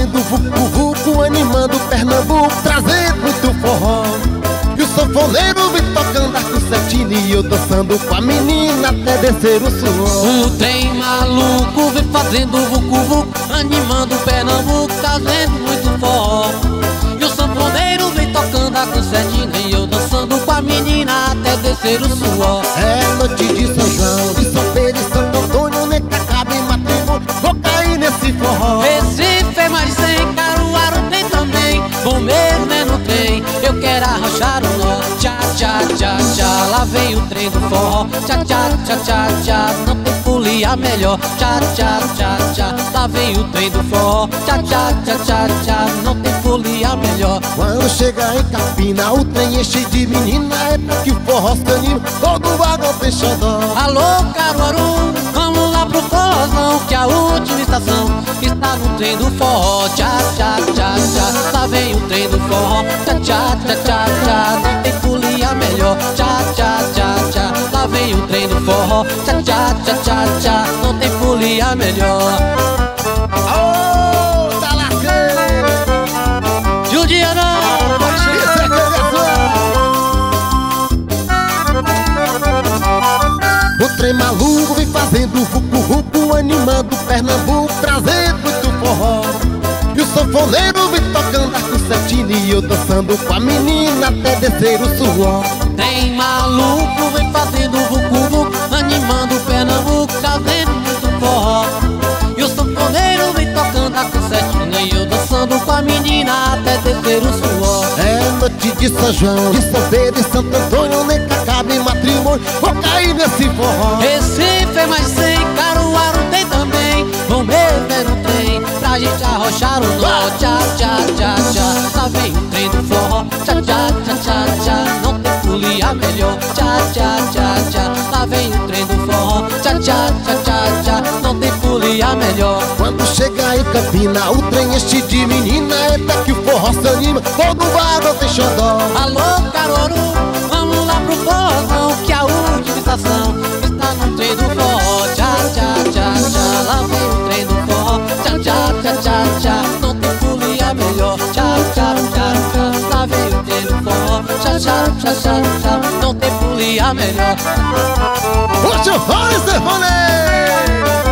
fazendo vucu-vucu, animando Pernambuco, trazendo muito forró. E o sanfoneiro vem tocando a cossetina e eu dançando com a menina até descer o suor. O trem maluco vem fazendo vucu-vucu, animando Pernambuco, trazendo muito forró. E o sanfoneiro vem tocando a cossetina e eu dançando com a menina até descer o suor. É noite de São João, de São Pedro e Santo Antônio, nem que acabe matrimônio, vou cair nesse forró. Recife é mais 100, Caruaru tem também, bom mesmo é no trem, eu quero arrochar o nó. Tchá, tchá, tchá, tchá, lá vem o trem do forró. Tchá, tchá, tchá, tchá, tchá, não tem folia melhor. Tchá, tchá, tchá, tchá, lá vem o trem do forró. Tchá, tchá, tchá, tchá, tchá, não tem folia melhor. Quando chega em Campina, o trem enche de menina, é porque o forró se anima, todo vagão tem xodó. Alô, Caruaru, vamos lá pro forrozão, que a última estação está no trem do forró. Tchá, tchá, tchá, tchá, lá vem o trem do forró. Tchá, tchá, tchá, tchá, tchá, não tem folia melhor. Tchá, tchá, tchá, tchá, lá vem o trem do forró. Tchá, tchá, tchá, tchá, tchá, não tem folia melhor. Aô, tá lascando! Judiana, Isso é que o trem maluco vem fazendo vucu-vucu, animando Pernambuco, trazendo muito forró. E o sanfoneiro vem tocando a cossetina e eu dançando com a menina até descer o suor. trem maluco vem fazendo vucu-vucu, animando Pernambuco, trazendo muito forró. E o sanfoneiro vem tocando a cossetina e eu dançando com a menina até descer o suor. É noite de São João, de São Pedro e Santo Antônio, nem que acabe matrimônio, vou cair nesse forró. Recife é mais 100, Caruaru tem também, bom mesmo é no trem, pra gente arrochar o nó. Tchá, tchá, tchá, tchá, lá vem o trem do forró. Tchá, tchá, tchá, tchá, tchá, não tem folia melhor. Tchá, tchá, tchá, tchá, lá vem o trem do forró. Tchá, tchá, tchá, tchá, tchá, não tem folia melhor. Quando chega em Campina, o trem enche de menina, é até que o forró se anima, todo vagão tem xodó. Alô, Caruaru, vamos lá pro forrozão, que a última estação está no trem do forró. Tchá, tchá, tchá, tchá, lá vem o trem do forró. Tchá, tchá, tchá, tchá, tchá, não tem folia melhor. Tchá, tchá, tchá, tchá, lá vem o trem do forró. Tchá, tchá, tchá, tchá, tchá, não tem folia melhor. Puxa o fone, Sanfoneiro!